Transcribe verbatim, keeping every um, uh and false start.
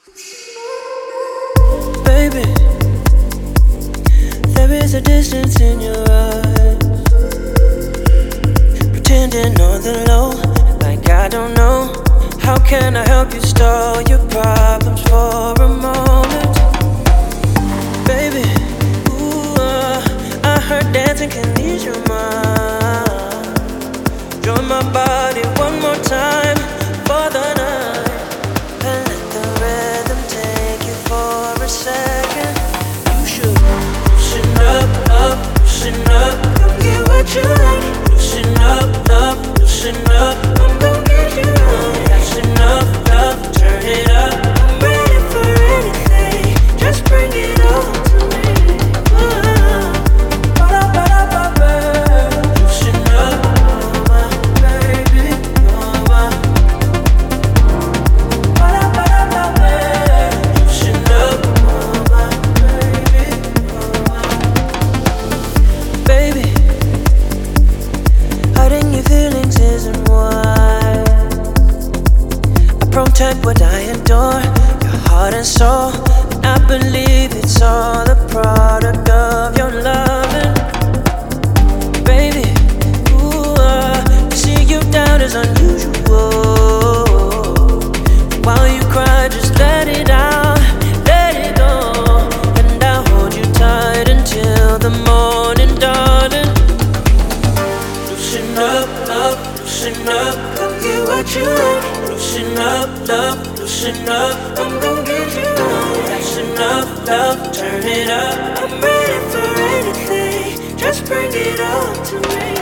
Baby, there is a distance in your eyes, pretending on the low, like I don't know. How can I help you stall your problems for a moment? Baby, ooh, uh, I heard dancing can ease your mind. Join my body one more time for the night, and let the rhythm take you for a second. You should loosen up, up, loosen up. Come get what you like. Loosen up, up, loosen up. I'm gon' get you right. That's enough, love, turn it up. I'm ready for anything. Just bring it on to me. Uh, ba-da-ba-da-ba-ba. Loosen up, you're my baby, you're my. Ba-da-ba-da-ba-ba. Loosen up, you're my baby, you're my. Baby, hiding your feelings isn't wise. I protect what I adore, your heart and soul. I believe it's all a product of your loving. Baby, ooh, uh, to see you down is unusual. While you cry, just let it out, let it go. And I'll hold you tight until the morning, darling. Loosen up, up, loosen up. Come get what you like. Loosen up, love, loosen up. I'm gon' get you right. That's enough, love, turn it up. I'm ready for anything. Just bring it on to me.